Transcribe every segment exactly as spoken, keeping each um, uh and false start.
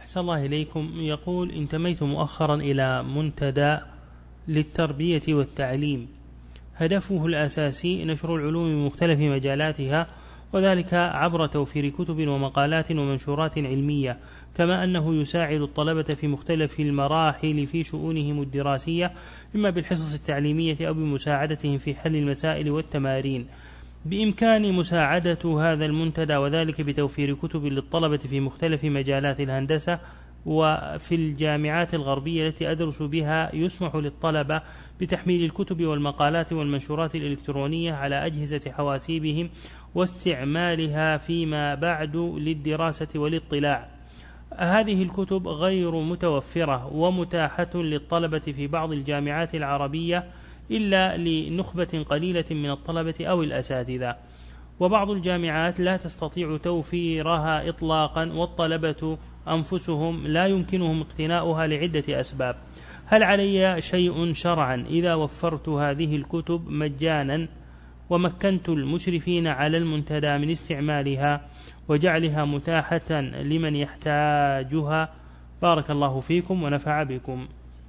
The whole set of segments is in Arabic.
أحسن الله إليكم. يقول: انتميت مؤخرا إلى منتدى للتربية والتعليم، هدفه الأساسي نشر العلوم من مختلف مجالاتها، وذلك عبر توفير كتب ومقالات ومنشورات علمية، كما أنه يساعد الطلبة في مختلف المراحل في شؤونهم الدراسية، إما بالحصص التعليمية أو بمساعدتهم في حل المسائل والتمارين. بإمكان مساعدة هذا المنتدى وذلك بتوفير كتب للطلبة في مختلف مجالات الهندسة. وفي الجامعات الغربية التي أدرس بها يسمح للطلبة بتحميل الكتب والمقالات والمنشورات الإلكترونية على أجهزة حواسيبهم واستعمالها فيما بعد للدراسة والاطلاع. هذه الكتب غير متوفرة ومتاحة للطلبة في بعض الجامعات العربية إلا لنخبة قليلة من الطلبة أو الأساتذة، وبعض الجامعات لا تستطيع توفيرها إطلاقا، والطلبة أنفسهم لا يمكنهم اقتناؤها لعدة أسباب. هل علي شيء شرعا إذا وفرت هذه الكتب مجانا ومكنت المشرفين على المنتدى من استعمالها وجعلها متاحة لمن يحتاجها؟ بارك الله فيكم ونفع بكم.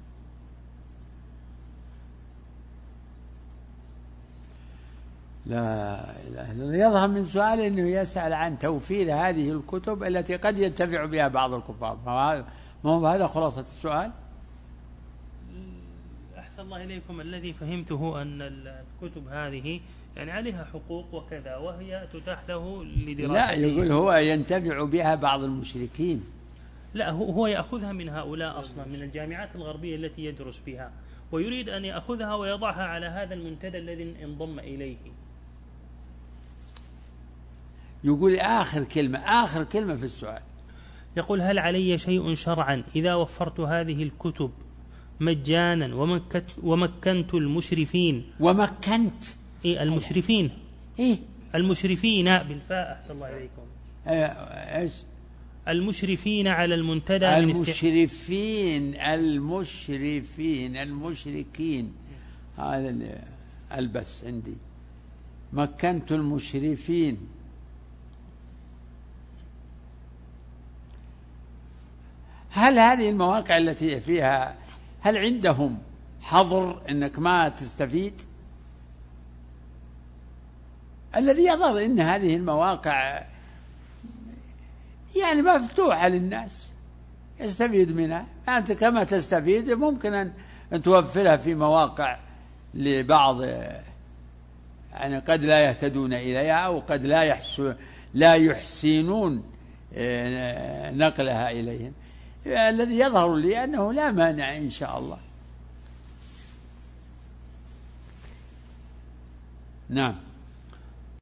لا إله. يظهر من سؤال أنه يسأل عن توفير هذه الكتب التي قد ينتفع بها بعض الكفار، ما هو هذا خلاصة السؤال؟ أحسن الله إليكم. الذي فهمته أن الكتب هذه يعني عليها حقوق وكذا، وهي تتاح له لدراسته. لا، يقول هو ينتفع بها بعض المشركين. لا، هو يأخذها من هؤلاء أصلا، من الجامعات الغربية التي يدرس بها، ويريد أن يأخذها ويضعها على هذا المنتدى الذي انضم إليه. يقول آخر كلمة آخر كلمة في السؤال، يقول: هل علي شيء شرعا إذا وفرت هذه الكتب مجانا ومكت ومكنت المشرفين ومكنت إيه المشرفين إيه المشرفين بالفاء. أحسن الله إليكم. إيش؟ المشرفين على المنتدى. المشرفين المشرفين المشركين، هذا اللي ألبس عندي. مكنت المشرفين. هل هذه المواقع التي فيها، هل عندهم حظر أنك ما تستفيد؟ الذي يظهر أن هذه المواقع يعني مفتوحة للناس يستفيد منها. أنت كما تستفيد ممكن أن توفرها في مواقع لبعض، يعني قد لا يهتدون إليها أو قد لا يحسن لا يحسنون نقلها إليهم. الذي يظهر لي أنه لا مانع إن شاء الله. نعم.